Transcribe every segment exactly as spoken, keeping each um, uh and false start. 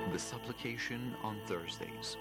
The Supplication on Thursdays.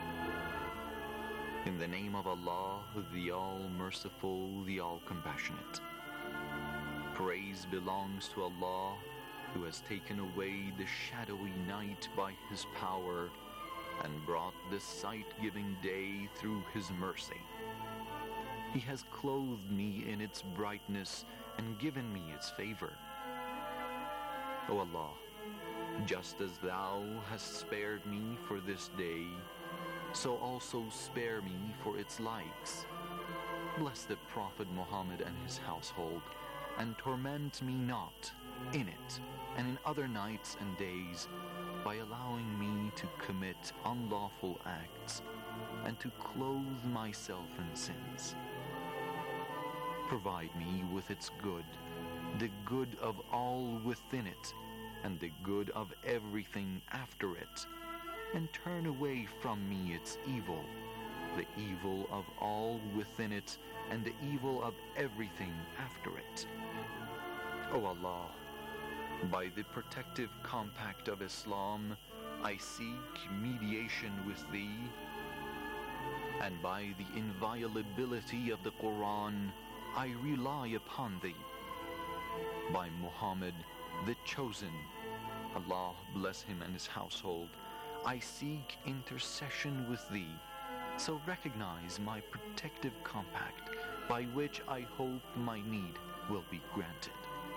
In the name of Allah, the All-Merciful, the All-Compassionate. Praise belongs to Allah, who has taken away the shadowy night by His power and brought the sight-giving day through His mercy. He has clothed me in its brightness and given me its favor. O Allah, just as Thou hast spared me for this day, so also spare me for its likes. Bless the Prophet Muhammad and his household, and torment me not in it and in other nights and days by allowing me to commit unlawful acts and to clothe myself in sins. Provide me with its good, the good of all within it, and the good of everything after it, and turn away from me its evil, the evil of all within it, and the evil of everything after it. O Allah, by the protective compact of Islam, I seek mediation with Thee, and by the inviolability of the Quran, I rely upon Thee. By Muhammad, the Chosen, Allah bless him and his household, I seek intercession with Thee, so recognize my protective compact, by which I hope my need will be granted.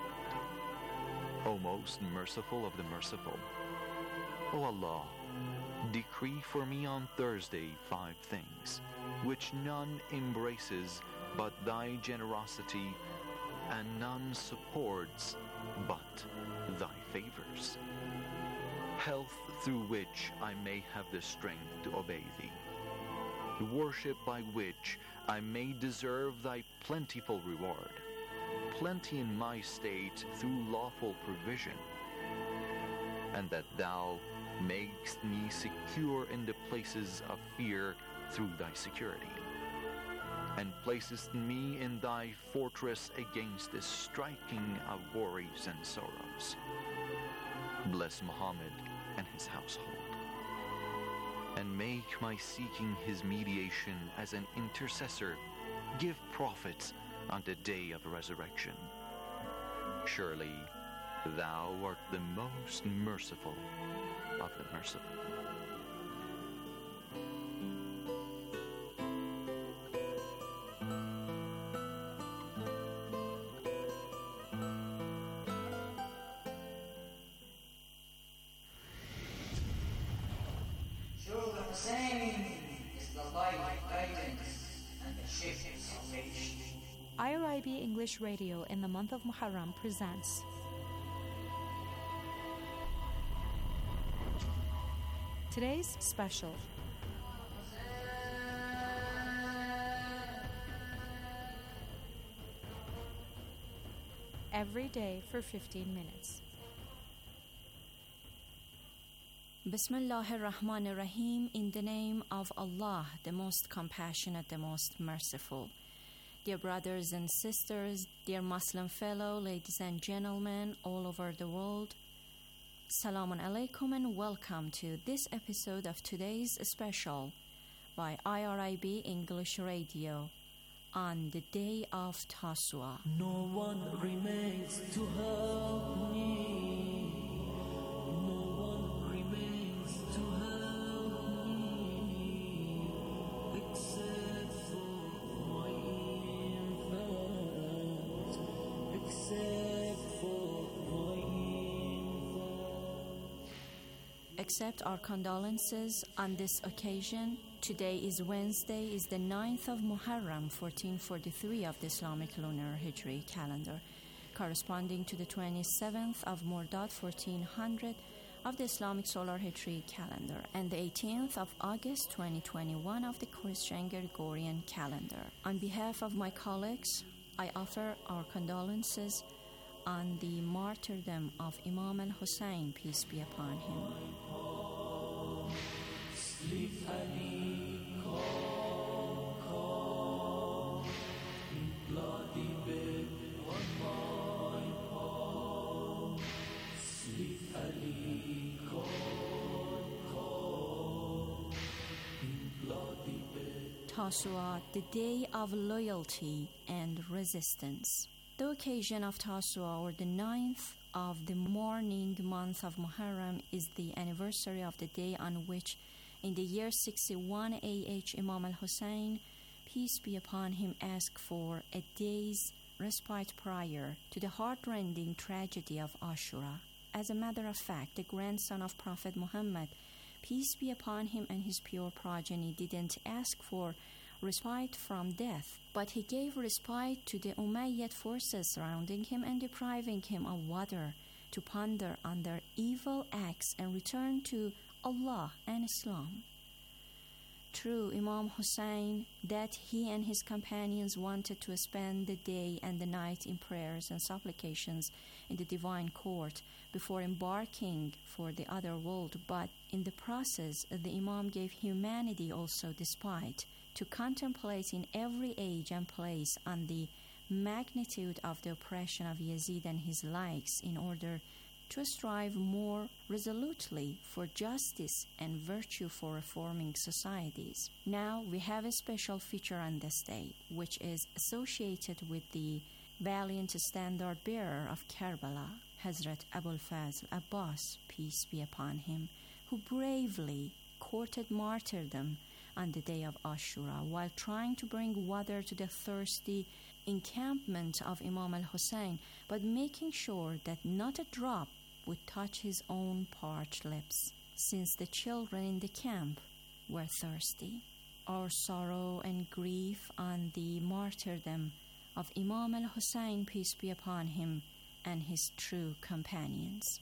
O most merciful of the merciful, O Allah, decree for me on Thursday five things, which none embraces but Thy generosity, and none supports but Thy favors. Health through which I may have the strength to obey Thee. Worship by which I may deserve Thy plentiful reward. Plenty in my state through lawful provision. And that Thou makest me secure in the places of fear through Thy security. And placest me in Thy fortress against the striking of worries and sorrows. Bless Muhammad and his household, and make my seeking his mediation as an intercessor give profit on the day of resurrection. Surely Thou art the most merciful of the merciful. I R I B English Radio in the month of Muharram presents today's special. Every day for fifteen minutes. Bismillah ar-Rahman ar-Rahim, in the name of Allah, the most compassionate, the most merciful. Dear brothers and sisters, dear Muslim fellow, ladies and gentlemen all over the world, Salamun alaikum and welcome to this episode of today's special by I R I B English Radio on the day of Tasu'a. No one remains to help me. Accept our condolences on this occasion. Today is Wednesday, is the ninth of Muharram, fourteen forty-three of the Islamic lunar Hijri calendar, corresponding to the twenty-seventh of Mordad, fourteen hundred of the Islamic solar Hijri calendar, and the eighteenth of August, twenty twenty-one of the Christian Gregorian calendar. On behalf of my colleagues, I offer our condolences on the martyrdom of Imam al-Hussein, peace be upon him. Sleep, Ali, call, call, bloody bed on my palm. Sleep, Ali, call. Tasu'a, the day of loyalty and resistance. The occasion of Tasu'a, or the ninth of the mourning month of Muharram, is the anniversary of the day on which, in the year sixty-one A H, Imam al-Hussein, peace be upon him, asked for a day's respite prior to the heart-rending tragedy of Ashura. As a matter of fact, the grandson of Prophet Muhammad, peace be upon him and his pure progeny, didn't ask for respite from death, but he gave respite to the Umayyad forces surrounding him and depriving him of water to ponder on their evil acts and return to Allah and Islam. True, Imam Hussein, that he and his companions wanted to spend the day and the night in prayers and supplications in the divine court before embarking for the other world, but in the process the Imam gave humanity also despite to contemplate in every age and place on the magnitude of the oppression of Yazid and his likes in order to strive more resolutely for justice and virtue for reforming societies. Now we have a special feature on this day, which is associated with the valiant standard bearer of Karbala, Hazrat Abul Fazl Abbas, peace be upon him, who bravely courted martyrdom on the day of Ashura while trying to bring water to the thirsty encampment of Imam al-Hussein, but making sure that not a drop would touch his own parched lips, since the children in the camp were thirsty. Our sorrow and grief on the martyrdom of Imam al-Hussein, peace be upon him, and his true companions.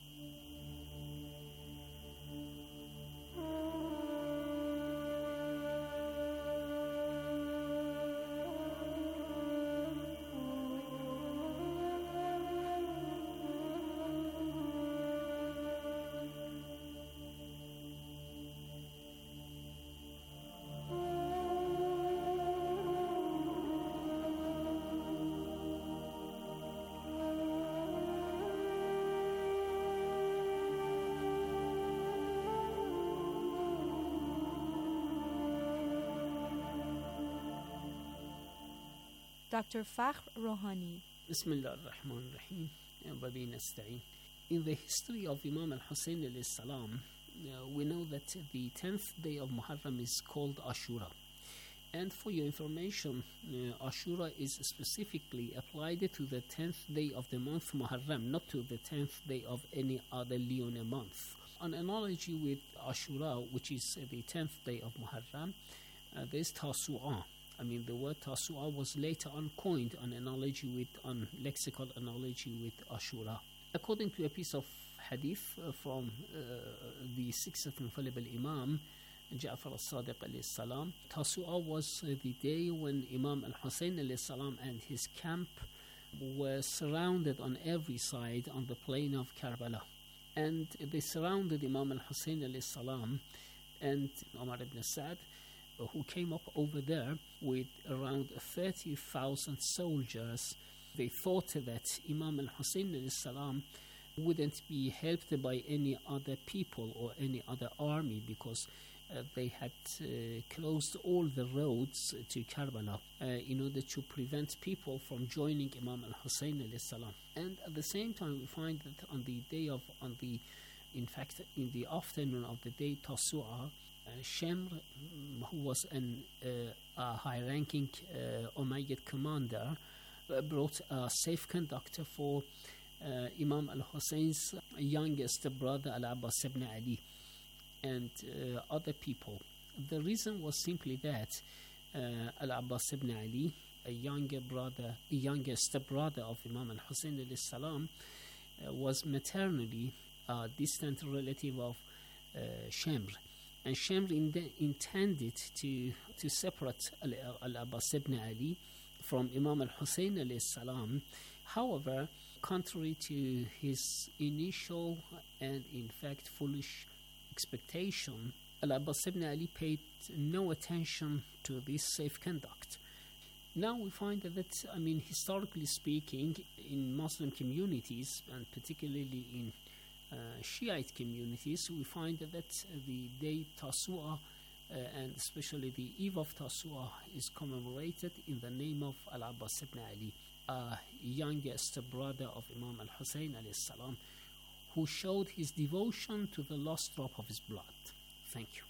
Doctor Fakhr Rouhani. Bismillah ar-Rahman ar-Rahim. Wa bihi nasta'in. In the history of Imam al-Hussein alayhi salam, uh, we know that the tenth day of Muharram is called Ashura. And for your information, uh, Ashura is specifically applied to the tenth day of the month Muharram, not to the tenth day of any other lunar month. An analogy with Ashura, which is uh, the tenth day of Muharram, uh, there is Tasu'a. I mean, the word Tasu'a was later on coined an analogy with, an lexical analogy with Ashura. According to a piece of hadith uh, from uh, the sixth infallible Imam, Ja'far al-Sadiq alayhi salam, Tasu'a was uh, the day when Imam al-Hussein alayhi salam and his camp were surrounded on every side on the plain of Karbala. And they surrounded Imam al-Hussein alayhi salam and Umar ibn Sa'd, who came up over there with around thirty thousand soldiers. They thought that Imam al-Hussein alayhi salam wouldn't be helped by any other people or any other army because uh, they had uh, closed all the roads to Karbala uh, in order to prevent people from joining Imam al-Hussein alayhi salam. And at the same time, we find that on the day of, on the, in fact, in the afternoon of the day Tasu'a, Uh, Shemr, um, who was an, uh, a high-ranking uh, Umayyad commander, uh, brought a safe conductor for uh, Imam al-Hussein's youngest brother Al-Abbas ibn Ali and uh, other people. The reason was simply that uh, Al-Abbas ibn Ali, a younger brother, a youngest brother of Imam al-Hussein alayhi salam, uh, was maternally a distant relative of uh, Shemr. And Shemr in- intended to to separate Al-Abbas ibn Ali from Imam al-Hussein alayhi salam. However, contrary to his initial and in fact foolish expectation, Al-Abbas ibn Ali paid no attention to this safe conduct. Now we find that, I mean, historically speaking, in Muslim communities, and particularly in Uh, Shiite communities, we find that uh, the day Tasu'a uh, and especially the Eve of Tasu'a is commemorated in the name of Al-Abbas ibn Ali, a youngest brother of Imam al-Hussein alayhi salam, who showed his devotion to the last drop of his blood. Thank you.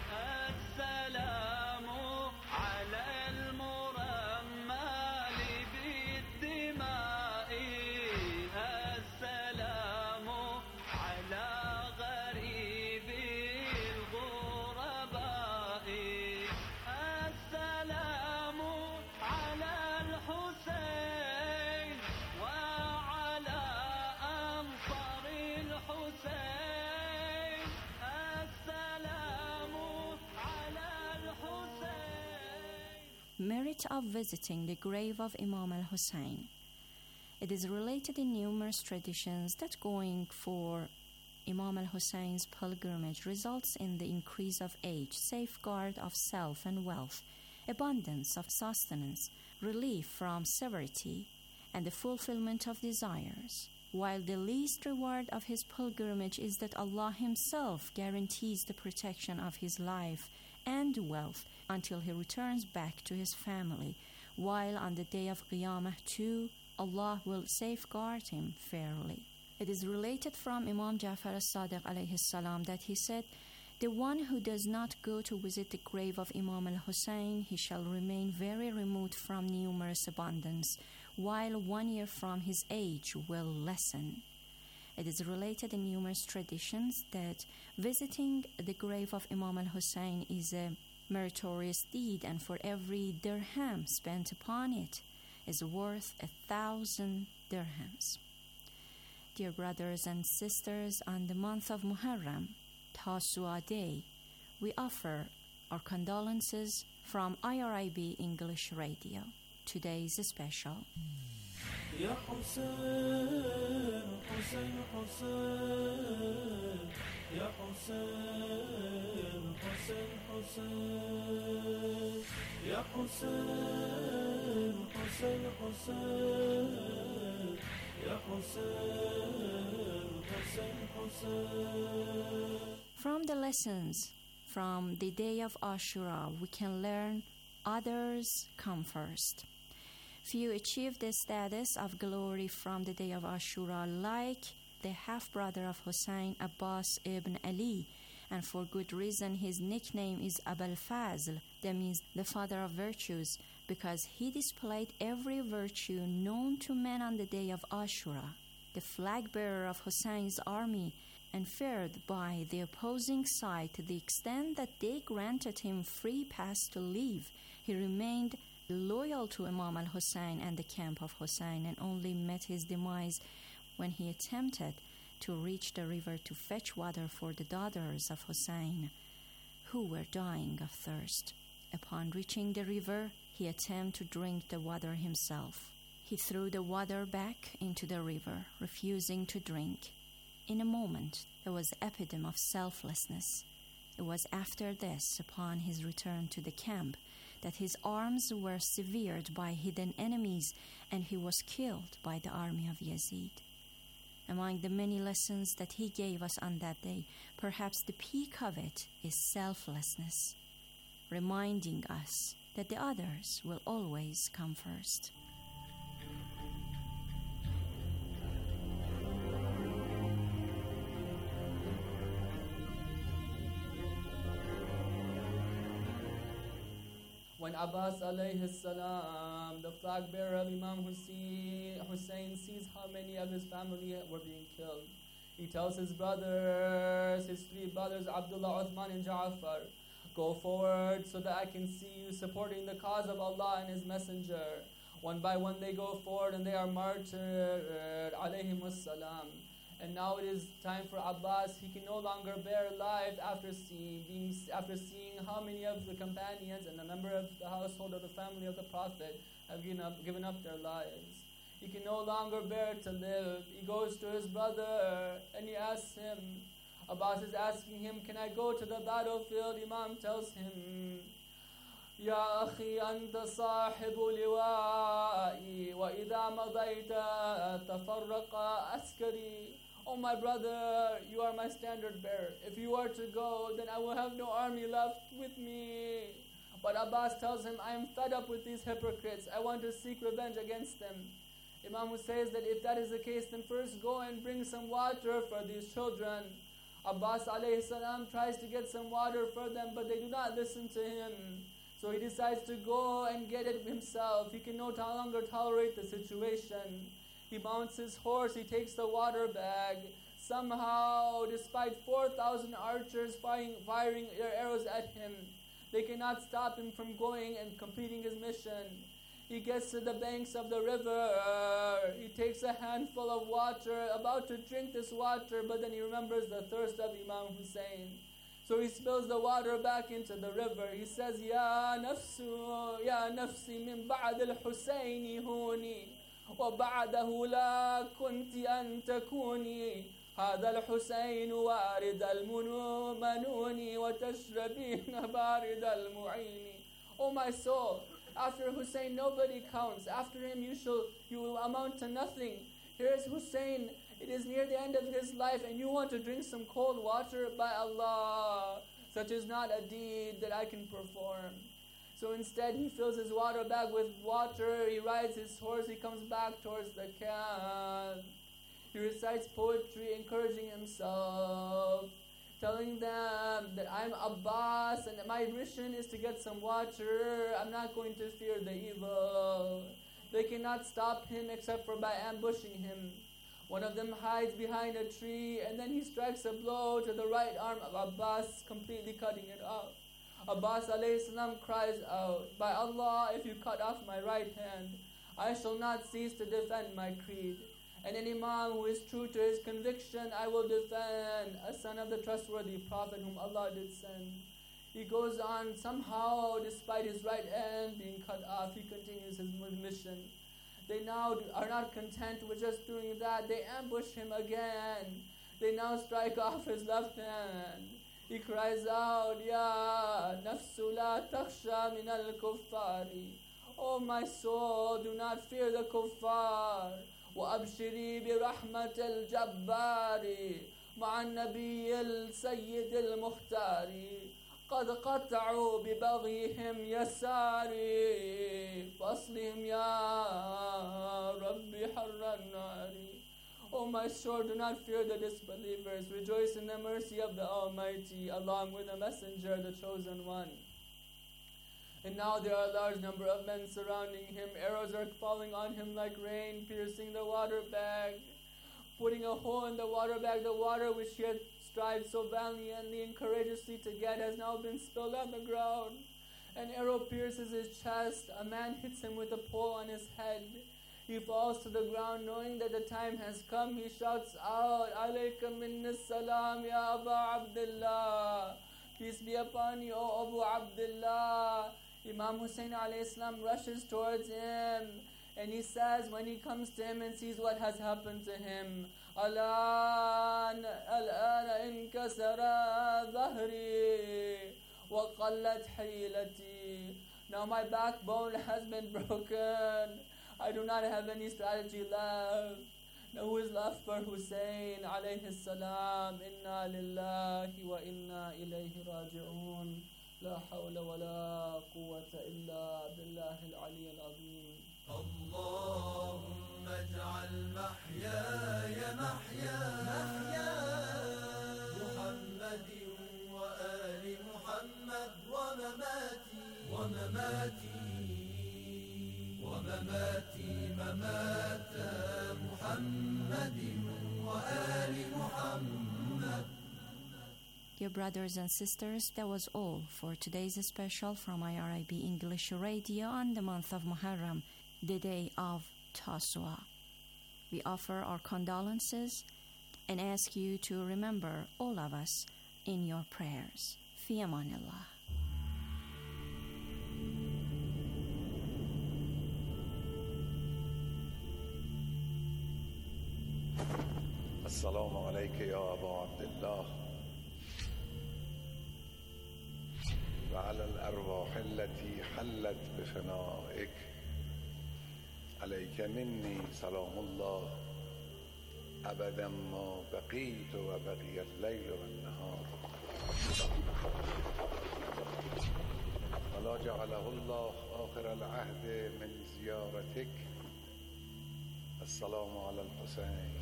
Merit of visiting the grave of Imam al-Hussein. It is related in numerous traditions that going for Imam al-Hussein's pilgrimage results in the increase of age, safeguard of self and wealth, abundance of sustenance, relief from severity, and the fulfillment of desires, while the least reward of his pilgrimage is that Allah Himself guarantees the protection of his life and wealth until he returns back to his family, while on the day of Qiyamah too, Allah will safeguard him fairly. It is related from Imam Ja'far as-Sadiq alayhi salam that he said, "The one who does not go to visit the grave of Imam al-Hussein, he shall remain very remote from numerous abundance, while one year from his age will lessen." It is related in numerous traditions that visiting the grave of Imam al-Hussein is a meritorious deed, and for every dirham spent upon it is worth a thousand dirhams. Dear brothers and sisters, on the month of Muharram, Tasu'a Day, we offer our condolences from I R I B English Radio. Today's special. يا حسين حسين حسين يا حسين حسين حسين يا حسين حسين حسين يا حسين حسين حسين. From the lessons from the day of Ashura, we can learn others come first. Few achieve the status of glory from the day of Ashura, like the half-brother of Hussein, Abbas ibn Ali, and for good reason his nickname is Abul Fazl, that means the father of virtues, because he displayed every virtue known to men on the day of Ashura. The flag-bearer of Hussein's army, and feared by the opposing side to the extent that they granted him free pass to leave, he remained loyal to Imam al-Hussein and the camp of Hussein, and only met his demise when he attempted to reach the river to fetch water for the daughters of Hussein, who were dying of thirst. Upon reaching the river, he attempted to drink the water himself. He threw the water back into the river, refusing to drink. In a moment, there was an epidemic of selflessness. It was after this, upon his return to the camp, that his arms were severed by hidden enemies, and he was killed by the army of Yazid. Among the many lessons that he gave us on that day, perhaps the peak of it is selflessness, reminding us that the others will always come first. When Abbas alayhi salam, the flag bearer of Imam Hussein, Hussein, sees how many of his family were being killed, he tells his brothers, his three brothers, Abdullah, Uthman, and Ja'far, "Go forward so that I can see you supporting the cause of Allah and His Messenger." One by one they go forward and they are martyred, alayhim salam. And now it is time for Abbas. He can no longer bear life after seeing, being, after seeing how many of the companions and a member of the household of the family of the Prophet have given up, given up their lives. He can no longer bear to live. He goes to his brother and he asks him, Abbas is asking him, "Can I go to the battlefield?" Imam tells him, "Ya akhi anta sahibu liwa'i wa idha madayta tafarraqa askari "Oh my brother, you are my standard bearer. If you are to go, then I will have no army left with me." But Abbas tells him, "I am fed up with these hypocrites. I want to seek revenge against them." Imam Hussein says that if that is the case, then first go and bring some water for these children. Abbas alayhi salam tries to get some water for them, but they do not listen to him. So he decides to go and get it himself. He can no longer tolerate the situation. He mounts his horse, he takes the water bag. Somehow, despite four thousand archers firing, firing their arrows at him, they cannot stop him from going and completing his mission. He gets to the banks of the river. He takes a handful of water, about to drink this water, but then he remembers the thirst of Imam Hussein. So he spills the water back into the river. He says, "Ya nafsu, ya nafsi min ba'd al-Husayni huni, wa ba'dahu la kunti an takuni. هذا الحسين وارد المنوني وتشربين بارد المعين." "Oh my soul, after Hussein nobody counts. After him you shall you will amount to nothing. Here is Hussein. It is near the end of his life and you want to drink some cold water? By Allah, such is not a deed that I can perform." So instead he fills his water bag with water, he rides his horse, he comes back towards the camp. He recites poetry, encouraging himself, telling them that I'm Abbas and my mission is to get some water. I'm not going to fear the evil. They cannot stop him except for by ambushing him. One of them hides behind a tree and then he strikes a blow to the right arm of Abbas, completely cutting it off. Abbas alayhi salam cries out, "By Allah, if you cut off my right hand, I shall not cease to defend my creed. And an imam who is true to his conviction, I will defend, a son of the trustworthy prophet whom Allah did send." He goes on, somehow, despite his right hand being cut off, he continues his mission. They now are not content with just doing that. They ambush him again. They now strike off his left hand. He cries out, "Ya nafsu la takhsha min al-kuffari." "Oh my soul, do not fear the kuffar. وأبشري برحمة الجبار مع النبي السيد المختار قد قطعوا ببغيهم يساري فاصلهم يا ربي حر النار." "Oh my soul, do not fear the disbelievers. Rejoice in the mercy of the Almighty, along with the Messenger, the Chosen One." And now there are a large number of men surrounding him. Arrows are falling on him like rain, piercing the water bag, putting a hole in the water bag. The water which he had strived so valiantly and courageously to get has now been spilled on the ground. An arrow pierces his chest. A man hits him with a pole on his head. He falls to the ground knowing that the time has come. He shouts out, "Alayka minni salam ya Aba Abdullah." "Peace be upon you, O Abu Abdullah." Imam Hussein alayhi salam rushes towards him and he says, when he comes to him and sees what has happened to him, "Alan al-ana inkasara dhahri wa qallat hilati." Now my backbone has been broken. I do not have any strategy left. Now who is left for Hussein alayhi salam? Inna lillahi wa inna ilayhi raji'un. لا حول ولا قوة إلا بالله العلي العظيم. اللهم اجعل محياي محيا محيا محمد وآل محمد ومماتي ومماتي ومماتي ممات محمد وآل محمد. Dear brothers and sisters, that was all for today's special from I R I B English Radio on the month of Muharram, the day of Tasu'a. We offer our condolences and ask you to remember all of us in your prayers. Fi amanillah. السلام عليك يا أبا عبد الله وعلى الأرواح التي حلت بفنائك عليك مني سلام الله أبدا ما بقيت وبقي الليل والنهار ولا جعله الله آخر العهد من زيارتك. السلام على الحسين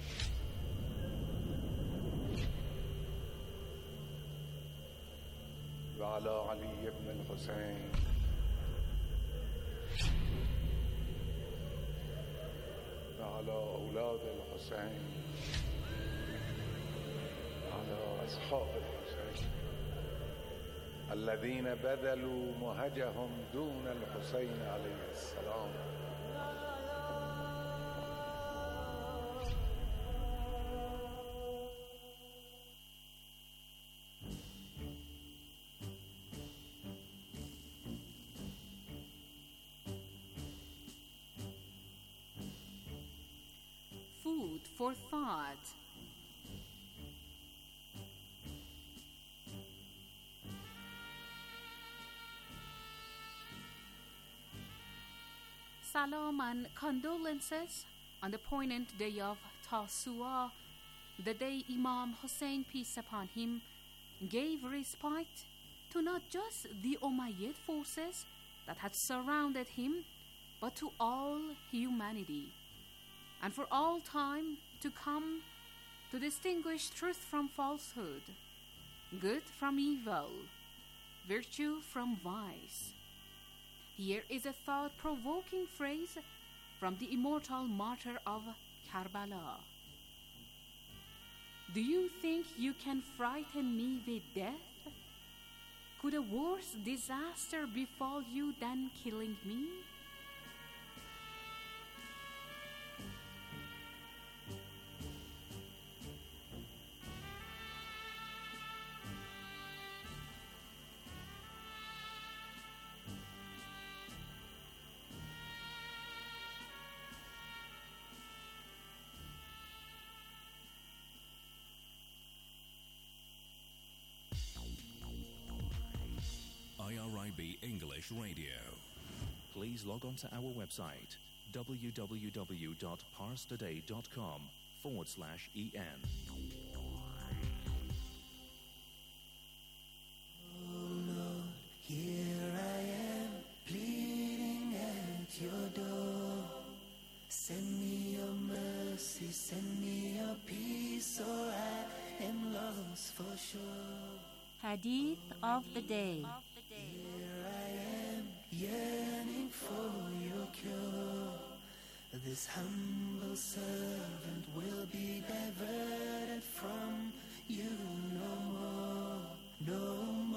وعلى علي بن الحسين وعلى أولاد الحسين وعلى أصحاب الحسين الذين بذلوا مهجهم دون الحسين عليه السلام. Food for thought. Salam and condolences on the poignant day of Tasu'a, the day Imam Hussein, peace upon him, gave respite to not just the Umayyad forces that had surrounded him, but to all humanity, and for all time to come, to distinguish truth from falsehood, good from evil, virtue from vice. Here is a thought-provoking phrase from the immortal martyr of Karbala. Do you think you can frighten me with death? Could a worse disaster befall you than killing me? I R I B English Radio. Please log on to our website www.parstoday.com forward slash en. Here I am, pleading at your door. Send me your mercy, send me your peace, or I am lost for sure. Hadith of the day. Here I am, yearning for your cure. This humble servant will be diverted from you no more, no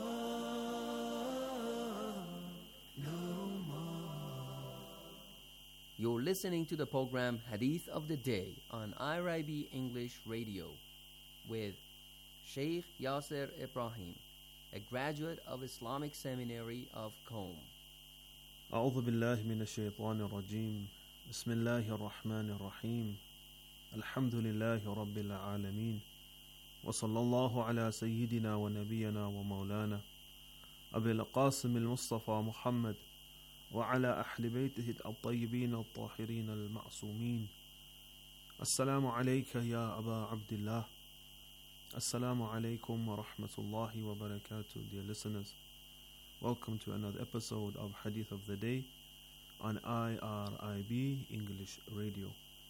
more, no more. You're listening to the program Hadith of the Day on I R I B English Radio with Sheikh Yasser Ibrahim, a graduate of Islamic Seminary of Qom. أعوذ بالله من الشيطان الرجيم. بسم الله الرحمن الرحيم. الحمد لله رب العالمين. وصلى الله على سيدنا ونبينا ومولانا أبي القاسم المصطفى محمد وعلى أهل بيته الطيبين الطاهرين المعصومين. السلام عليك يا أبا عبد الله. Assalamu alaikum wa rahmatullahi wa barakatuh, dear listeners. Welcome to another episode of Hadith of the Day on I R I B English Radio.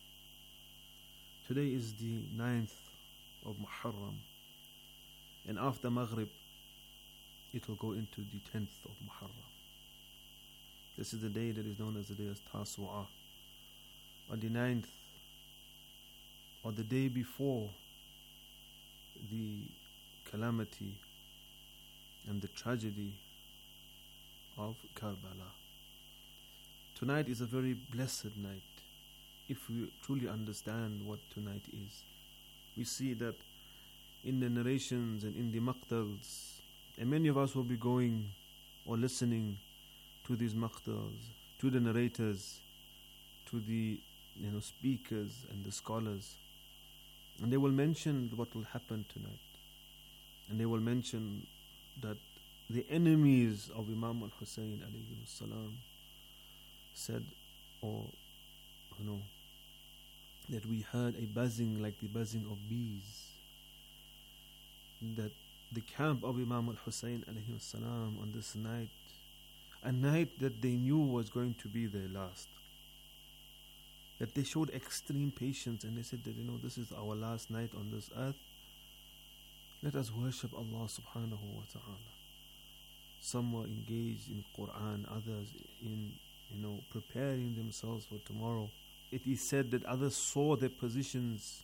Today is the ninth of Muharram, and after Maghrib it will go into the tenth of Muharram. This is the day that is known as the day of Tasu'a. On the ninth, or the day before the calamity and the tragedy of Karbala. Tonight is a very blessed night. If we truly understand what tonight is, we see that in the narrations and in the maqtals, and many of us will be going or listening to these maqtals, to the narrators, to the you know speakers and the scholars. And they will mention what will happen tonight. And they will mention that the enemies of Imam al-Hussein alayhi salam said, or you know, that we heard a buzzing like the buzzing of bees, that the camp of Imam al-Hussein alayhi salam on this night, a night that they knew was going to be their last, that they showed extreme patience and they said that, you know, this is our last night on this earth. Let us worship Allah subhanahu wa ta'ala. Some were engaged in Quran, others in, you know, preparing themselves for tomorrow. It is said that others saw their positions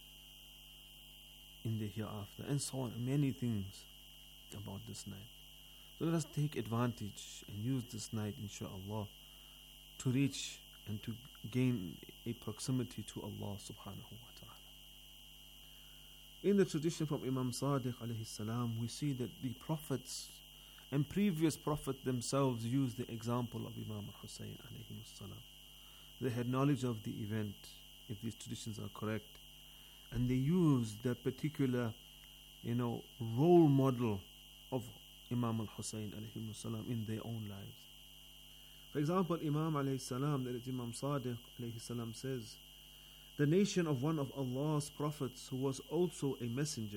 in the hereafter, and so on, many things about this night. So let us take advantage and use this night, inshaAllah, to reach and to gain a proximity to Allah subhanahu wa ta'ala. In the tradition from Imam Sadiq alayhi salam, we see that the prophets and previous prophets themselves used the example of Imam al-Hussein alayhi salam. They had knowledge of the event, if these traditions are correct, and they used that particular, you know, role model of Imam al-Hussein alayhi salam in their own lives. For example, Imam alayhi salam, that is Imam Sadiq alayhi salam, says, the nation of one of Allah's prophets who was also a messenger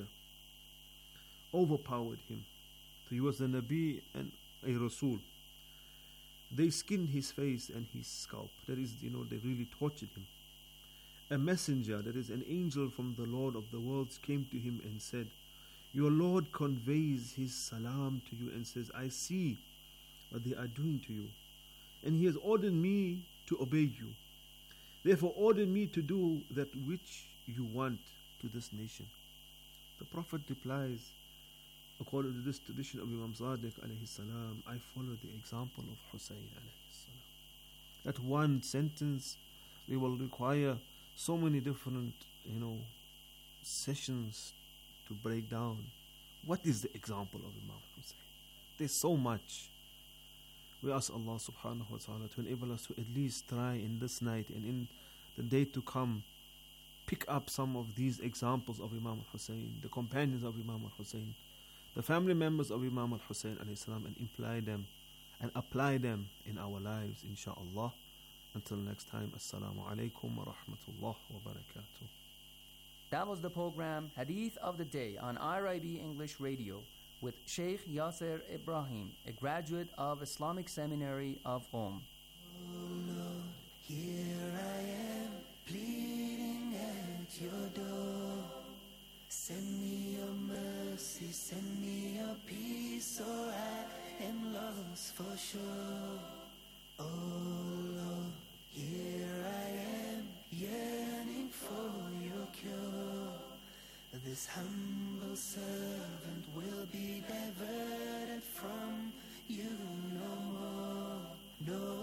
overpowered him. So he was a Nabi and a Rasul. They skinned his face and his scalp. That is, you know, they really tortured him. A messenger, that is an angel from the Lord of the worlds, came to him and said, your Lord conveys his salam to you and says, I see what they are doing to you, and he has ordered me to obey you. Therefore order me to do that which you want to this nation. The Prophet replies, according to this tradition of Imam Sadiq alayhi salam, I follow the example of Hussein alayhi salam. That one sentence, we will require so many different, you know, sessions to break down. What is the example of Imam Hussein? There's so much. We ask Allah subhanahu wa ta'ala to enable us to at least try in this night and in the day to come, pick up some of these examples of Imam al-Hussein, the companions of Imam al-Hussein, the family members of Imam al-Hussein alayhi salam, and imply them and apply them in our lives, inshaAllah. Until next time, Assalamu alaikum wa rahmatullah wa barakatuh. That was the program Hadith of the Day on I R I B English Radio with Sheikh Yasser Ibrahim, a graduate of Islamic Seminary of Qom. Oh Lord, here I am, pleading at your door. Send me your mercy, send me your peace, or I am lost for sure. Oh Lord, here I am, yearning for your cure. This humble servant will be diverted from you no more, no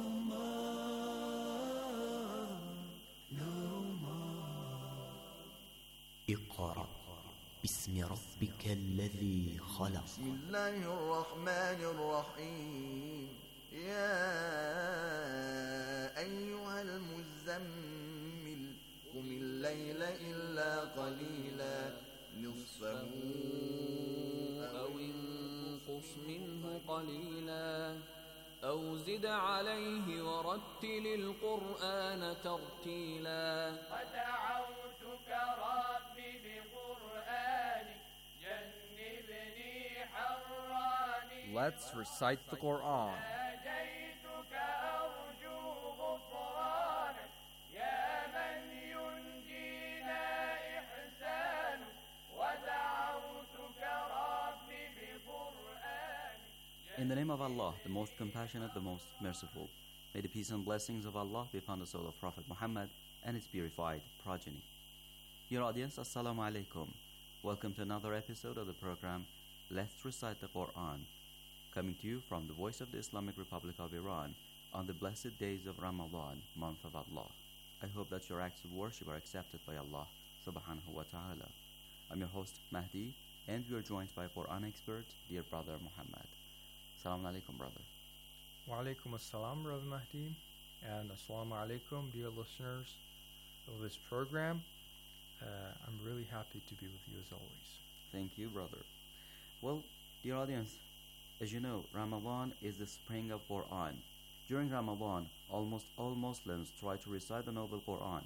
more, no more. اقرأ باسم ربك الذي خلق. بسم الله الرحمن الرحيم. يا أيها المزمل قم الليل إلا قليلا نصفه أو انقص منه قليلا أو زد عليه ورتل القرآن ترتيلا ودعوتك ربي بقرآنك جنبني حراني. Let's recite the Quran. ناجيتك أرجو غفرانك يا من ينجينا إحسانك ودعوتك ربي بقرآنك. In the name of Allah, the most compassionate, the most merciful. May the peace and blessings of Allah be upon the soul of Prophet Muhammad and his purified progeny. Dear audience, Assalamu alaikum. Welcome to another episode of the program Let's Recite the Quran, coming to you from the voice of the Islamic Republic of Iran on the blessed days of Ramadan, month of Allah. I hope that your acts of worship are accepted by Allah subhanahu wa ta'ala. I'm your host Mahdi, and we are joined by Quran expert, dear brother Muhammad. Assalamu alaikum, brother. Wa alaikum assalam, Brother Mahdi, and assalamu alaikum, dear listeners of this program. Uh, I'm really happy to be with you as always. Thank you, brother. Well, dear audience, as you know, Ramadan is the spring of Quran. During Ramadan, almost all Muslims try to recite the noble Quran.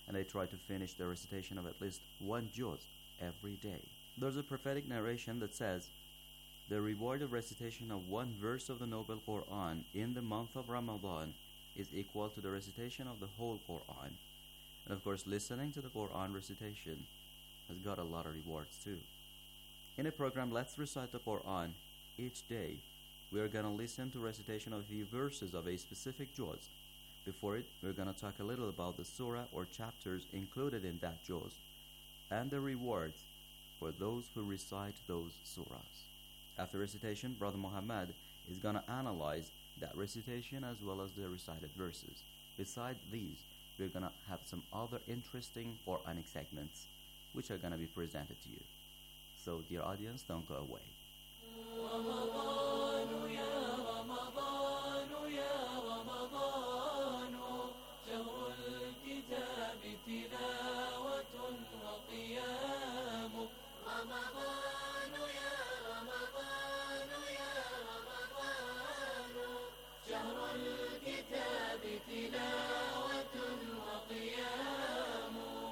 and they try to finish the recitation of at least one juz every day. There's a prophetic narration that says, the reward of recitation of one verse of the Noble Quran in the month of Ramadan is equal to the recitation of the whole Quran. And of course, listening to the Quran recitation has got a lot of rewards too. In a program, Let's Recite the Quran, each day we are going to listen to recitation of a few verses of a specific juz. Before it, we're going to talk a little about the surah or chapters included in that juz and the rewards for those who recite those surahs. After recitation, Brother Muhammad is going to analyze that recitation as well as the recited verses. Besides these, we're going to have some other interesting Quranic segments which are going to be presented to you. So, dear audience, don't go away. رمضان يا رمضان يا رمضان شهر الكتاب تلاوة وقيام رمضان يا رمضان يا رمضان شهر الكتاب تلاوة وقيام.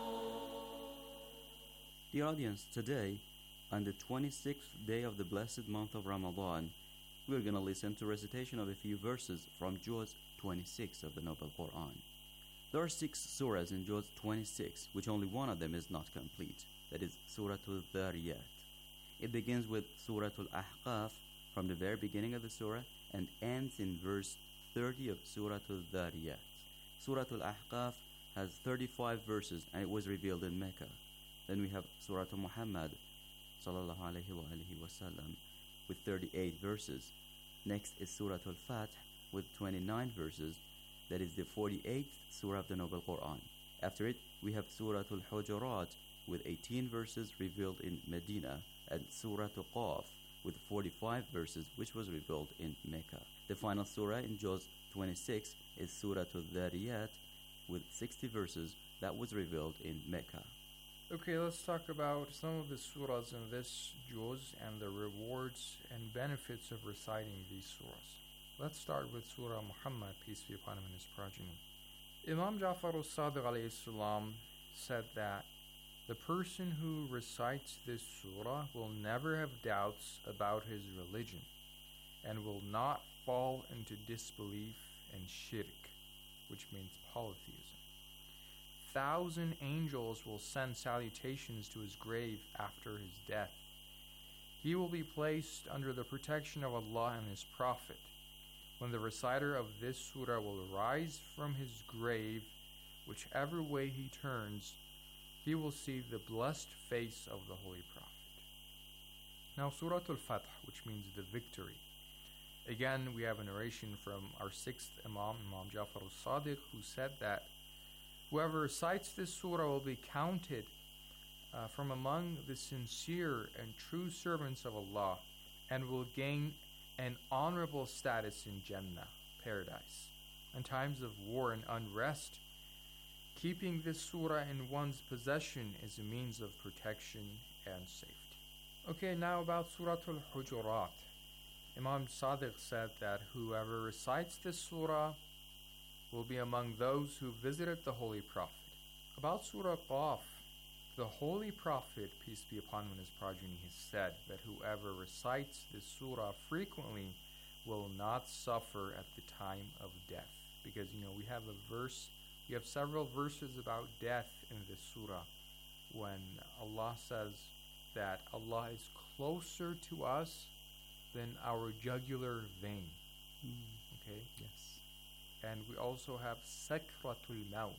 Dear audience, today, on the twenty-sixth day of the blessed month of Ramadan, we are going to listen to recitation of a few verses from Juz twenty-six of the Noble Quran. There are six surahs in Juz twenty-six, which only one of them is not complete. That is Surah Al-Dhariyat. It begins with Surah Al-Ahqaf from the very beginning of the surah and ends in verse thirty of Surah Al-Dhariyat. Surah Al-Ahqaf has thirty-five verses and it was revealed in Mecca. Then we have Surah Muhammad sallallahu alayhi wa alihi wasallam with thirty-eight verses. Next is Surah Al-Fath with twenty-nine verses. That is the forty-eighth surah of the Noble Quran. After it, we have Surah Al-Hujurat with eighteen verses revealed in Medina, and Surah Al-Qaf with forty-five verses which was revealed in Mecca. The final surah in Juz twenty-six is Surah Al-Dhariyat with sixty verses that was revealed in Mecca. Okay, let's talk about some of the surahs in this juz and the rewards and benefits of reciting these surahs. Let's start with Surah Muhammad, peace be upon him and his progeny. Imam Ja'far al-Sadiq alayhi salam said that the person who recites this surah will never have doubts about his religion and will not fall into disbelief and shirk, which means polytheism. Thousand angels will send salutations to his grave after his death. He will be placed under the protection of Allah and His Prophet. When the reciter of this surah will rise from his grave, whichever way he turns, he will see the blessed face of the Holy Prophet. Now Surah Al-Fath, which means the victory. Again, we have a narration from our sixth Imam, Imam Ja'far al-Sadiq, who said that whoever recites this surah will be counted uh, from among the sincere and true servants of Allah and will gain an honorable status in Jannah, paradise. In times of war and unrest, keeping this surah in one's possession is a means of protection and safety. Okay, now about Surah Al-Hujurat. Imam Sadiq said that whoever recites this surah will be among those who visited the Holy Prophet. About Surah Qaf, the Holy Prophet, peace be upon him and his progeny, has said that whoever recites this surah frequently will not suffer at the time of death. Because, you know, we have a verse, we have several verses about death in this surah when Allah says that Allah is closer to us than our jugular vein. Mm. Okay? Yes. And we also have Sakratul Maut.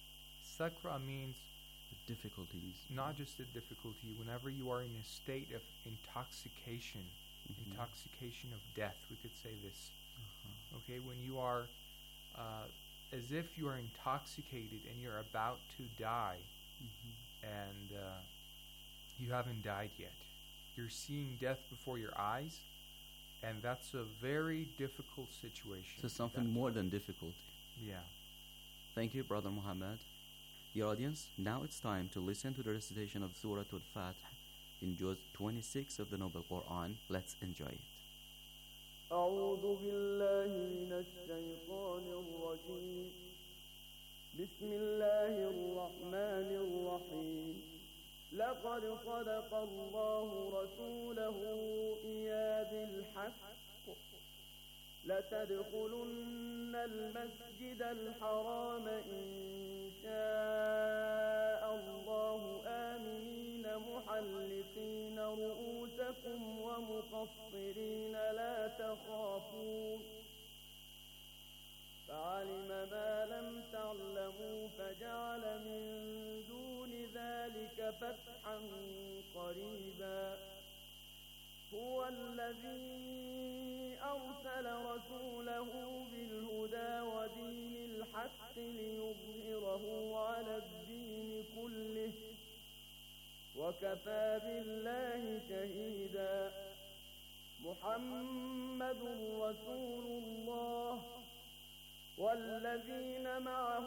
Sakra means the difficulties. Not just the difficulty. Whenever you are in a state of intoxication, mm-hmm. intoxication of death, we could say this. Uh-huh. Okay, when you are uh, as if you are intoxicated and you're about to die, mm-hmm. and uh, you haven't died yet. You're seeing death before your eyes, and that's a very difficult situation. So something more than difficulty. Yeah. Thank you, Brother Muhammad. Dear audience, now it's time to listen to the recitation of Surah Al-Fath in Juz twenty-six of the Noble Quran. Let's enjoy it. أعوذ بالله من الشيطان الرجيم بسم الله الرحمن الرحيم لقد صدق الله رسوله إياه بالحق لتدخلن المسجد الحرام إن شاء الله آمنين محلقين رؤوسكم ومقصرين لا تخافون فعلم ما لم تعلموا فجعل من دون ذلك فتحا قريبا هو الذي أرسل رسوله بالهدى ودين الحق ليظهره على الدين كله وكفى بالله شهيدا محمد رسول الله والذين معه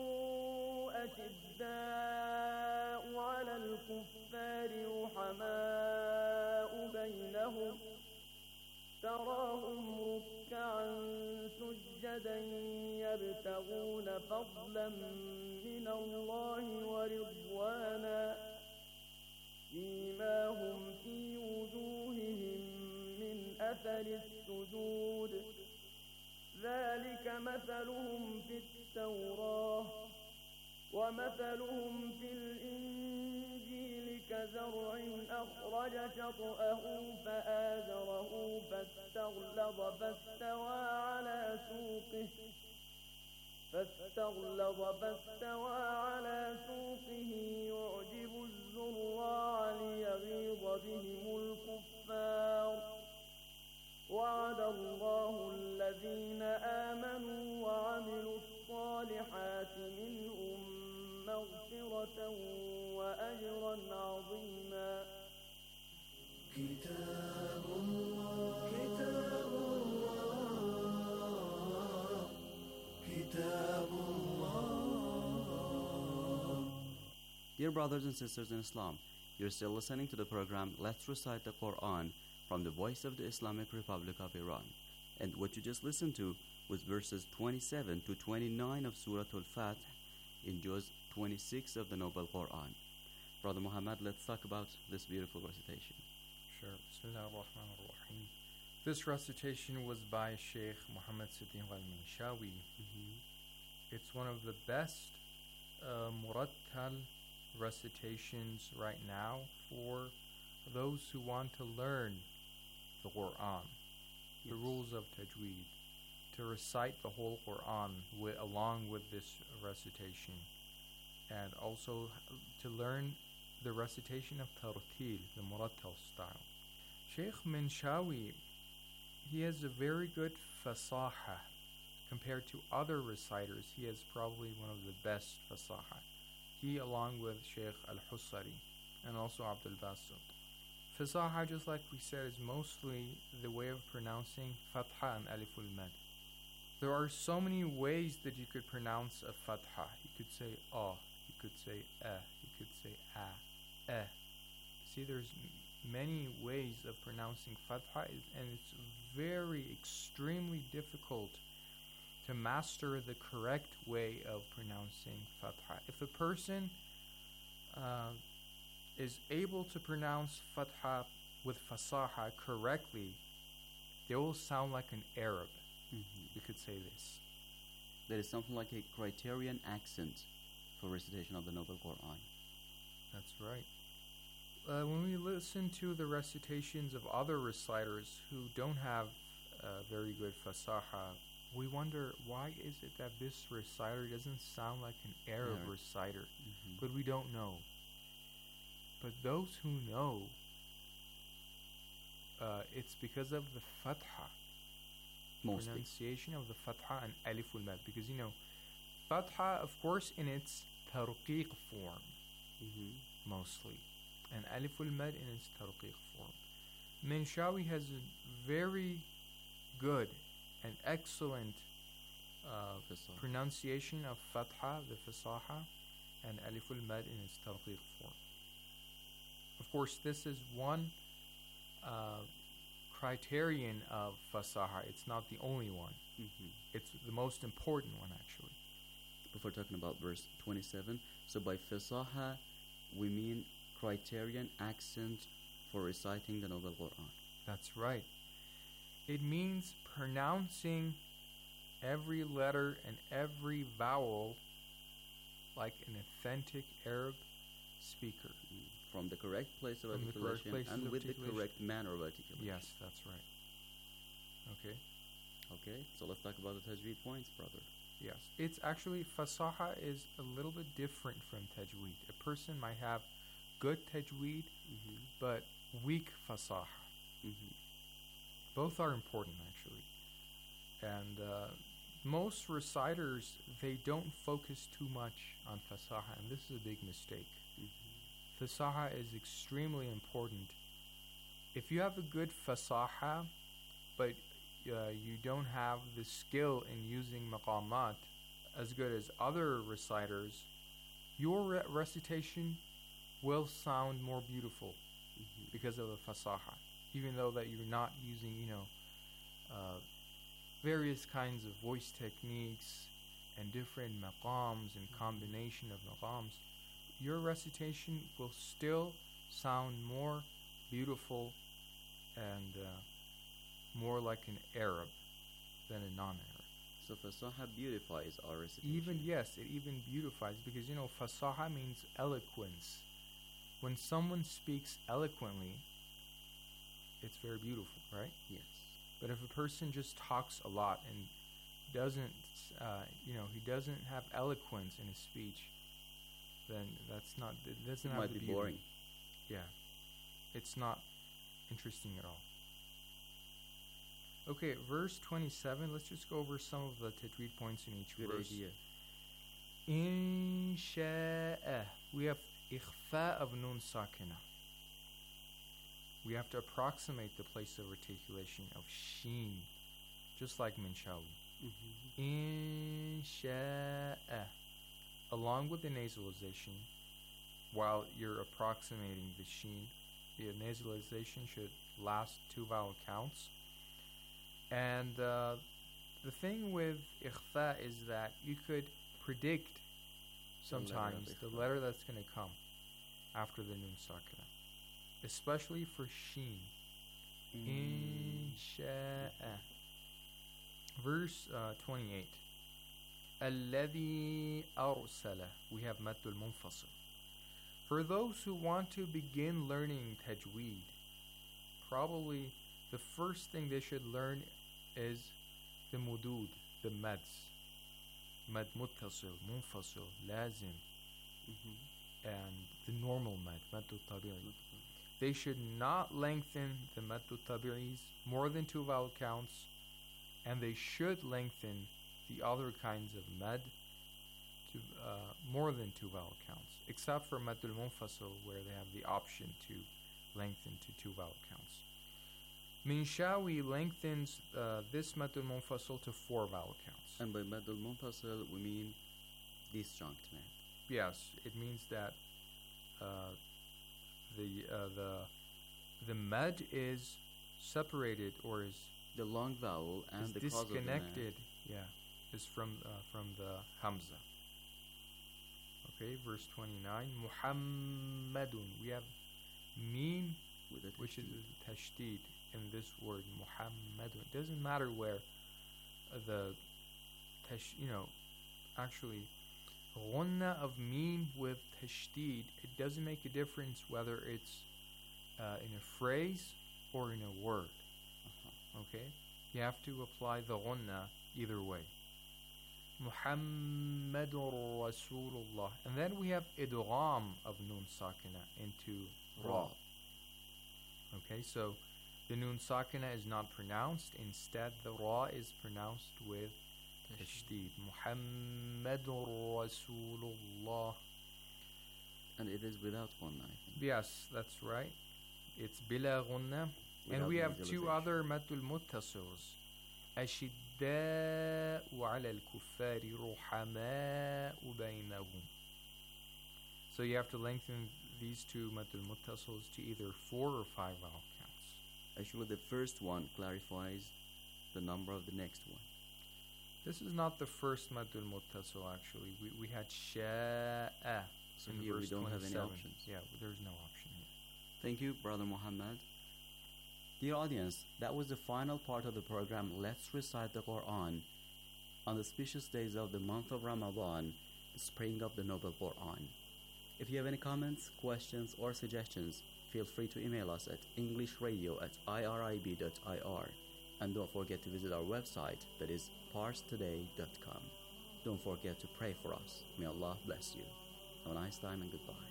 أشداء على الكفار رحماء بينهم تراهم ركعا سجدا يبتغون فضلا من الله ورضوانا سيماهم في وجوههم من أثر السجود ذلك مثلهم في التوراة ومثلهم في الإنجيل كزرع أخرج شطأه فآزره فاستغلظ فاستوى على سوقه فاستغلظ فاستوى على سوقه يعجب الزراع ليغيظ بهم الكفار وعد الله الذين آمنوا وعملوا الصالحات منهم مغفرة وأجرا عظيما كتاب الله كتاب الله كتاب الله. Dear brothers and sisters in Islam, you're still listening to the program Let's Recite the Quran from the Voice of the Islamic Republic of Iran. And what you just listened to was verses twenty-seven to twenty-nine of Surah Al-Fath in Juz twenty-six of the Noble Quran. Brother Muhammad, let's talk about this beautiful recitation. Sure. Bismillah ar-Rahman ar-Rahim. This recitation was by Sheikh Muhammad Siddiq al-Minshawi. Mm-hmm. It's one of the best uh, murattal recitations right now for those who want to learn the Quran, yes. the rules of tajweed, to recite the whole Quran with, along with this recitation, and also to learn the recitation of tartil, the murattal style. Sheikh Minshawi, he has a very good fasaha. Compared to other reciters, he is probably one of the best fasaha. He, along with Sheikh Al-Husari and also Abdul Basit. Fasaha, just like we said, is mostly the way of pronouncing fatha and aliful mad. There are so many ways that you could pronounce a fatha. You could say ah, you could say eh, you could say ah, eh. See, there's m- many ways of pronouncing fatha, and it's very, extremely difficult to master the correct way of pronouncing fatha. If a person uh, is able to pronounce fatha with fasaha correctly, they will sound like an Arab. Mm-hmm. You could say this. There is something like a criterion accent for recitation of the Noble Quran. That's right. Uh, when we listen to the recitations of other reciters who don't have uh, very good fasaha, we wonder, why is it that this reciter doesn't sound like an Arab Arab. reciter? Mm-hmm. But we don't know. But those who know, uh, it's because of the fatha. Mostly. Pronunciation of the fatha and alif ul mad. Because, you know, fatha, of course, in its tarqiq form, mm-hmm. mostly. And alif ul mad in its tarqiq form. Minshawi has a very good and excellent uh, pronunciation of fatha, the fasaha, and alif ul mad in its tarqiq form. Of course, this is one uh, criterion of fasaha. It's not the only one. Mm-hmm. It's the most important one, actually. before talking about verse twenty-seven. So by fasaha, we mean criterion, accent for reciting the Noble Quran. That's right. It means pronouncing every letter and every vowel like an authentic Arab speaker. Mm. From the correct place of From the correct articulation places and of with the articulation. correct manner of articulation. Yes, that's right. Okay. Okay, so let's talk about the tajweed points, brother. Yes. It's actually, fasaha is a little bit different from tajweed. A person might have good tajweed, Mm-hmm. but weak fasaha. Mm-hmm. Both are important, actually. And uh, most reciters, they don't focus too much on fasaha, and this is a big mistake. Mm-hmm. Fasaha is extremely important. If you have a good fasaha, but uh, you don't have the skill in using maqamat as good as other reciters, your re- recitation will sound more beautiful Mm-hmm. because of the fasaha, even though that you're not using, you know, uh, various kinds of voice techniques and different maqams and combination of maqams. Your recitation will still sound more beautiful and uh, more like an Arab than a non-Arab. So fasaha beautifies our recitation. Even, yes, it even beautifies, because, you know, fasaha means eloquence. When someone speaks eloquently, it's very beautiful, right? Yes. But if a person just talks a lot and doesn't, uh, you know, he doesn't have eloquence in his speech, then that's not, it doesn't It have might the be beauty. boring. Yeah. It's not interesting at all. Okay, verse twenty-seven, let's just go over some of the tajweed points in each Good verse. idea. In sha'a, we have ikhfa of nun sakina. We have to approximate the place of articulation of sheen, just like Minshawi. Mm-hmm. In sha'a, along with the nasalization, while you're approximating the sheen, the nasalization should last two vowel counts. And uh, the thing with ikhfa is that you could predict sometimes The letter of the letter that's going to come after the nun sakina, especially for sheen. In sha'a. Verse uh, twenty-eight. Alladhi arsala. We have maddul munfasil. For those who want to begin learning tajweed, probably the first thing they should learn is the mudud, the mads. Mad muttasil, munfasil, lazim, Mm-hmm. and the normal mad, maddu tabi'i. They should not lengthen the maddu tabi'is more than two vowel counts, and they should lengthen the other kinds of mad to uh, more than two vowel counts, except for maddul munfasil, where they have the option to lengthen to two vowel counts. Minshawi lengthens uh, this maddul munfasil to four vowel counts. And by maddul munfasil, we mean disjunct mad. Yes, it means that uh, the uh, the the mad is separated or is The long vowel and is the cause of the mad. disconnected. Yeah, is from uh, from the hamza. Okay, verse twenty-nine. Muhammadun. We have meen, With a which is tashdid. tashdid in this word. Muhammadun. It doesn't matter where uh, the tash, you know, actually. Ghunna of meen with tashdid, it doesn't make a difference whether it's uh, in a phrase or in a word. Uh-huh. Okay? You have to apply the ghunna either way. Muhammadur Rasulullah. And then we have idgham of nun sakina into ra. Okay, so the nun sakina is not pronounced. Instead, the ra is pronounced with tashdid. Muhammadur Rasulullah. And it is without ghunna, I think. Yes, that's right. It's bila ghunna. And Without we have two nasalization. other maddul muttasils. أشداء على الكفار رحماء بينهم. So you have to lengthen these two maddul muttasils to either four or five vowel counts. Actually, the first one clarifies the number of the next one. This is not the first Maddul Muttasil actually. We, we had Sha'a. So in here we verse don't have any twenty-seven. options. Yeah, there's no option here. Thank you, Brother Muhammad. Dear audience, that was the final part of the program. Let's recite the Quran on the auspicious days of the month of Ramadan, the spring of the Noble Quran. If you have any comments, questions, or suggestions, feel free to email us at englishradio at irib dot I R. And don't forget to visit our website, that is pars today dot com. Don't forget to pray for us. May Allah bless you. Have a nice time and goodbye.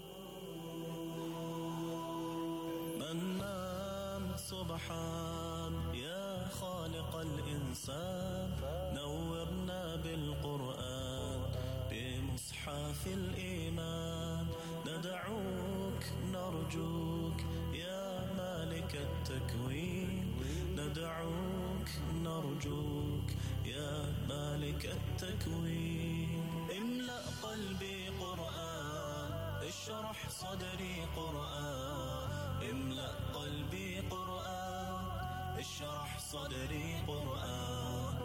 منان سبحان يا خالق الإنسان نورنا بالقرآن بمصحف الإيمان ندعوك نرجوك يا مالك التكوين ندعوك نرجوك يا مالك التكوين املأ قلبي قرآن اشرح صدري قرآن املأ قلبي قرآن اشرح صدري قرآن.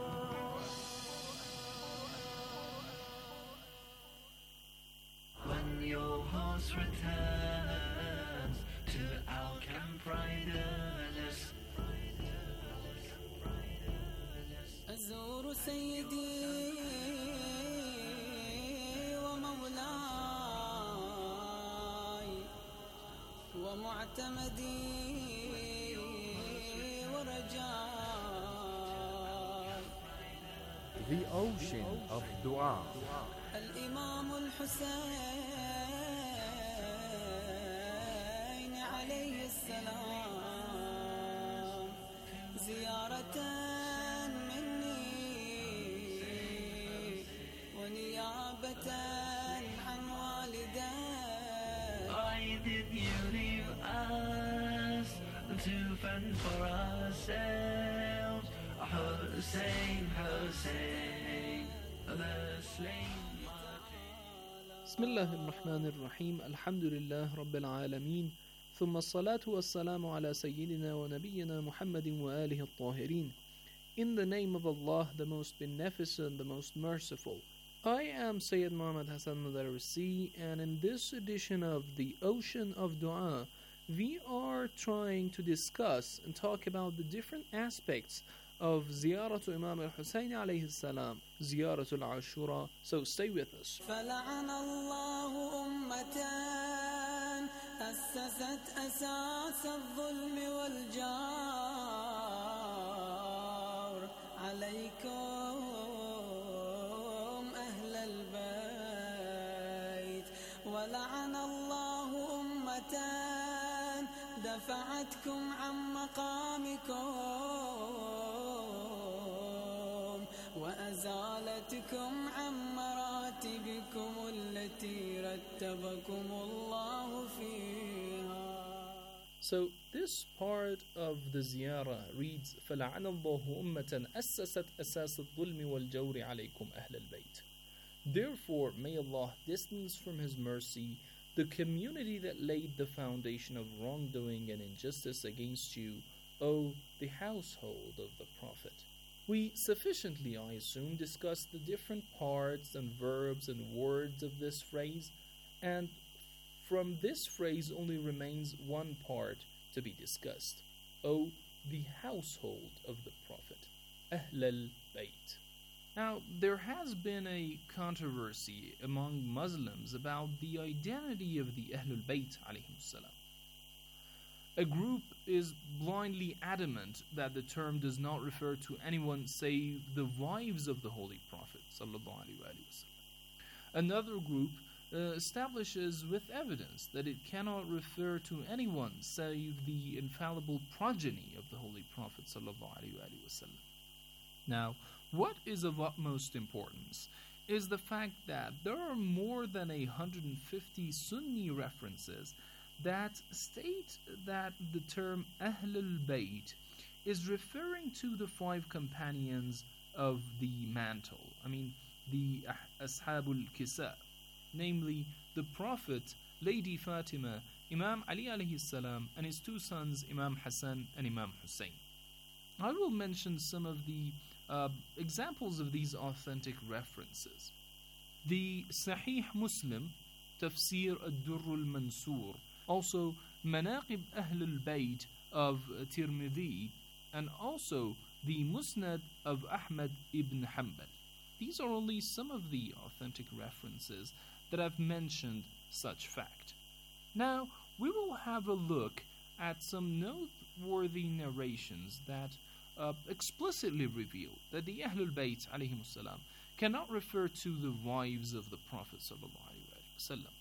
When your horse returns to our camp riderless, أزور سيدي ومولاي ومعتمدي ورجاي The ocean of dua. الإمام الحسين عليه السلام زيارة مني ونيابة عن والدي. why did you leave us to fend for ourselves? Hussein, Hussein, the slain. بسم الله الرحمن الرحيم الحمد لله رب العالمين ثم الصلاة والسلام على سيدنا ونبينا محمد وآله الطاهرين. In the name of Allah, the most beneficent, the most merciful. I am Sayyid Muhammad Hassan Madarisi, and in this edition of the Ocean of Dua, we are trying to discuss and talk about the different aspects of Ziyaratu Imam al-Hussein alayhi salam, Ziyaratu al-Ashura. So stay with us. فلعن الله أمة أسست أساس الظلم والجار عليكم أهل البيت. ولعن الله أمة دفعتكم عن مقامكم وأزالتكم عن مراتبكم التي رتبكم الله فيها. So this part of the ziyarah reads فَلَعَنَ اللَّهُ أُمَّةً أَسَّسَتْ أَسَاسَ الظُّلْمِ وَالْجَوْرِ عَلَيْكُمْ أَهْلَ الْبَيْتِ. Therefore, may Allah distance from His mercy the community that laid the foundation of wrongdoing and injustice against you, O the household of the Prophet. We sufficiently, I assume, discussed the different parts and verbs and words of this phrase, and from this phrase only remains one part to be discussed. O the household of the Prophet, Ahl al-Bayt. Now, there has been a controversy among Muslims about the identity of the Ahlul Bayt alayhim salam. A group is blindly adamant that the term does not refer to anyone save the wives of the Holy Prophet sallallahu alaihi wasallam. Another group uh, establishes with evidence that it cannot refer to anyone save the infallible progeny of the Holy Prophet sallallahu alaihi wasallam. Now, what is of utmost importance is the fact that there are more than one hundred fifty Sunni references that state that the term Ahlul Bayt is referring to the five companions of the mantle. I mean, the Ashabul Kisa, namely the Prophet, Lady Fatima, Imam Ali alayhi salam, and his two sons, Imam Hassan and Imam Hussein. I will mention some of the uh, examples of these authentic references. The Sahih Muslim, Tafsir ad-Durr al-Mansur, also Manaqib Ahl al-Bayt of Tirmidhi, and also the Musnad of Ahmad ibn Hanbal. These are only some of the authentic references that have mentioned such fact. Now, we will have a look at some noteworthy narrations that uh, explicitly reveal that the Ahlul Bayt alayhimus salam cannot refer to the wives of the Prophet sallallahu alaihi wasallam.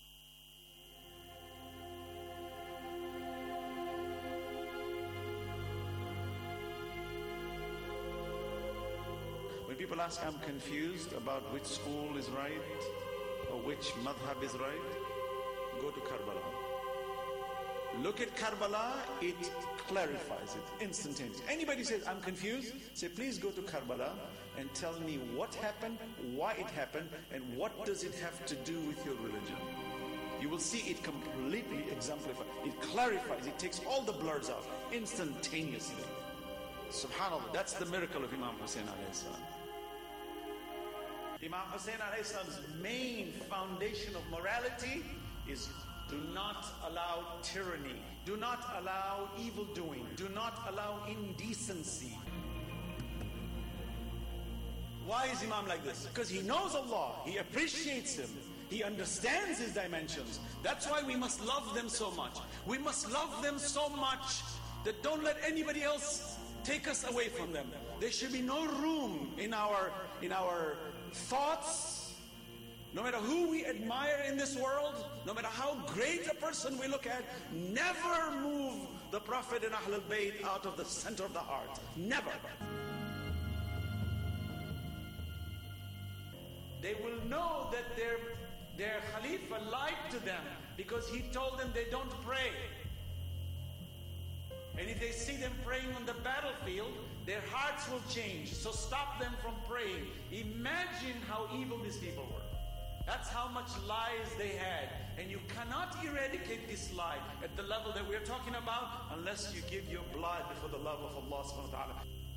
When people ask, I'm confused about which school is right or which madhab is right, go to Karbala. Look at Karbala, it clarifies it instantaneously. Anybody says, I'm confused, say, please go to Karbala and tell me what happened, why it happened, and what does it have to do with your religion. You will see it completely exemplified. It clarifies, it takes all the blurs out instantaneously. SubhanAllah, that's the miracle of Imam Hussein alayhi salam. Imam Hussein alayhi salam's main foundation of morality is do not allow tyranny, do not allow evil doing, do not allow indecency. Why is Imam like this? Because he knows Allah, he appreciates him, he understands his dimensions. That's why we must love them so much. We must love them so much that don't let anybody else take us away from them. There should be no room in our in our thoughts. No matter who we admire in this world, no matter how great a person we look at, never move the Prophet and Ahlul Bayt out of the center of the heart. Never. They will know that their, their Khalifa lied to them because he told them they don't pray. And if they see them praying on the battlefield, their hearts will change. So stop them from praying. Imagine how evil these people were. That's how much lies they had. And you cannot eradicate this lie at the level that we're talking about unless you give your blood for the love of Allah subhanahu wa ta'ala.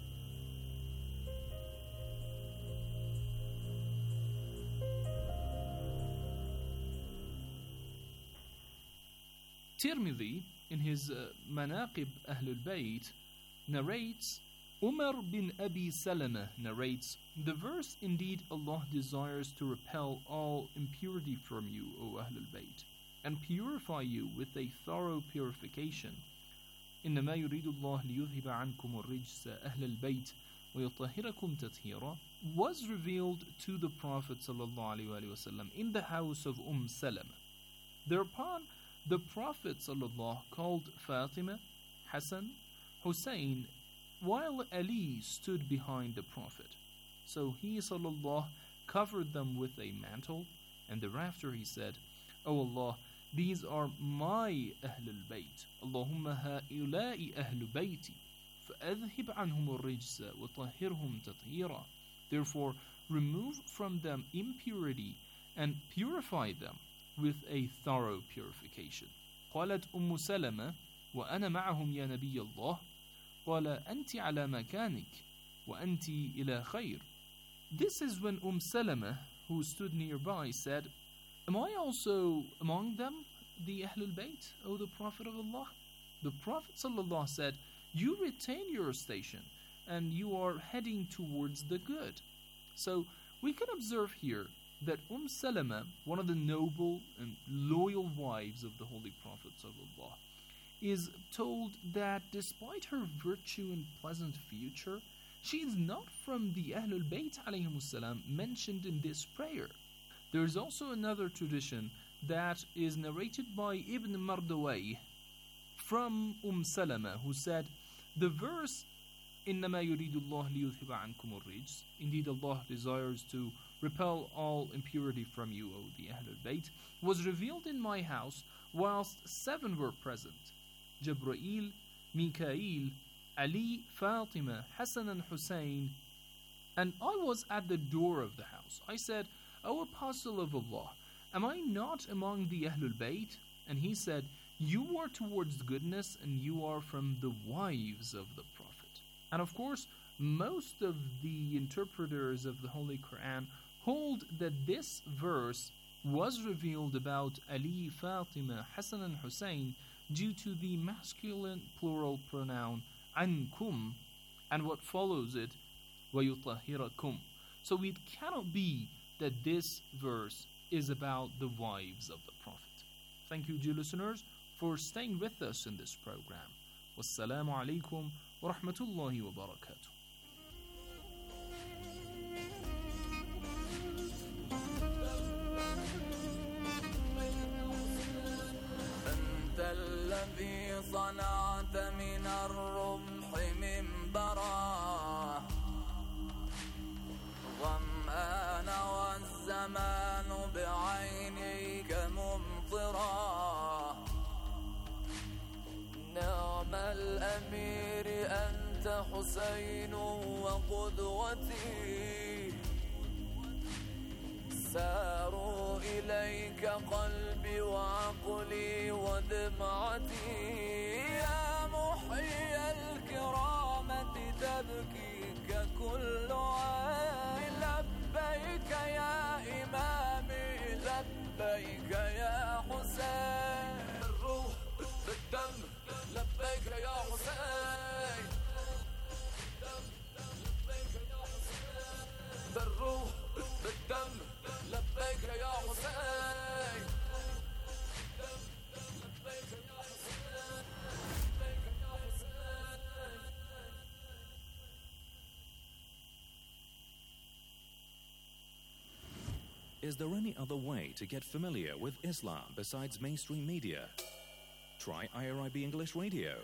Tirmidhi, in his uh, Manaqib Ahlul Bayt, narrates, Umar bin Abi Salama narrates, the verse, indeed Allah desires to repel all impurity from you, O Ahlul Bayt, and purify you with a thorough purification. إنما يريد الله ليذهب عنكم الرجس أهل البيت ويطهركم تطهيرا, was revealed to the Prophet ﷺ in the house of Umm Salama. Thereupon, the Prophet ﷺ called Fatima, Hassan, Hussein, while Ali stood behind the Prophet. So he ﷺ covered them with a mantle, and thereafter he said, O Allah, these are my Ahlul Bayt. Allahumma ha'ula'i ahlu bayti, fa'adhhib anhum al-rijsa wa tahhirhum tathira. Therefore, remove from them impurity and purify them with a thorough purification. قالت أم سلمة وأنا معهم يا نبي الله قال أنت على مكانك وأنت إلى خير. This is when Umm Salama, who stood nearby, said, Am I also among them, the Ahlul Bayt, O the Prophet of Allah? The Prophet ﷺ said, You retain your station, and you are heading towards the good. So we can observe here that Umm Salama, one of the noble and loyal wives of the Holy Prophet ﷺ, is told that despite her virtue and pleasant future, she is not from the Ahlul Bayt alayhimussalam mentioned in this prayer. There is also another tradition that is narrated by Ibn Mardawayh from Umm Salama, who said, the verse, إِنَّمَا يُرِيدُ اللَّهُ لِيُذْهِبَ عَنْكُمُ الرِّجْسَ, indeed Allah desires to repel all impurity from you, O the Ahlul Bayt, was revealed in my house whilst seven were present, Jibreel, Mikael, Ali, Fatima, Hassan and Hussein, and I was at the door of the house. I said, O Apostle of Allah, am I not among the Ahlul Bayt? And he said, you are towards goodness and you are from the wives of the Prophet. And of course, most of the interpreters of the Holy Quran hold that this verse was revealed about Ali, Fatima, Hassan and Hussein due to the masculine plural pronoun ankum and what follows it, وَيُطَهِّرَكُمْ. So it cannot be that this verse is about the wives of the Prophet. Thank you, dear listeners, for staying with us in this program. Wassalamu alaikum wa rahmatullahi wa barakatuh. أنت الذي صنعت من الرمح منبرا ظمآن والزمان بعينيك ممطرا نعم الأمير أنت حسين وقدوتي ساروا إليك قلبي وعقلي ودمعتي يا محيي الكرامة تبكيك كل عين لبيك يا إمامي لبيك يا حسين الروح بالدم لبيك يا حسين بالروح بالدم لبيك يا حسين لبيك يا حسين لبيك يا حسين. Is there any other way to get familiar with Islam besides mainstream media? Try I R I B English Radio.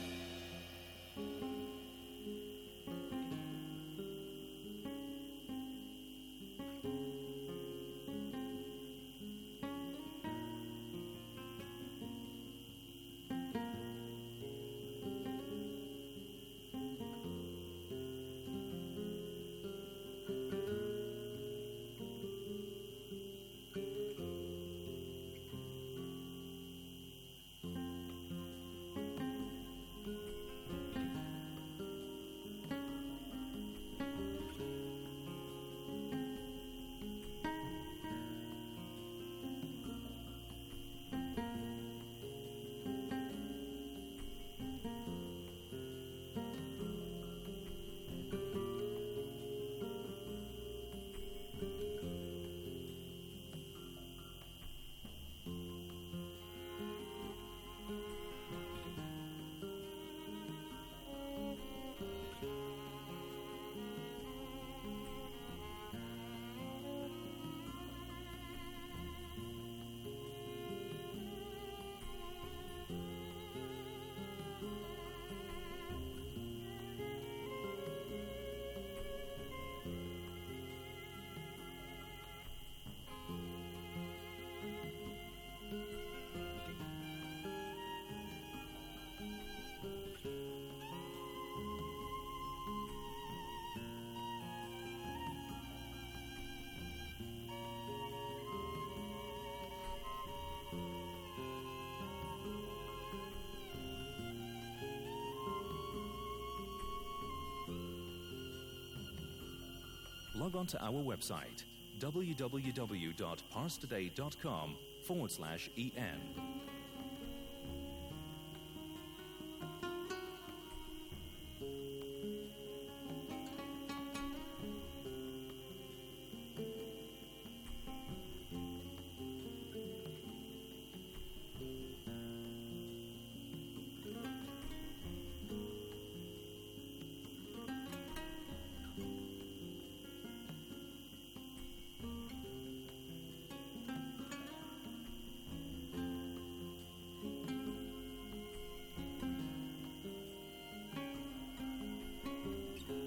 Log on to our website w w w dot parstoday dot com forward slash en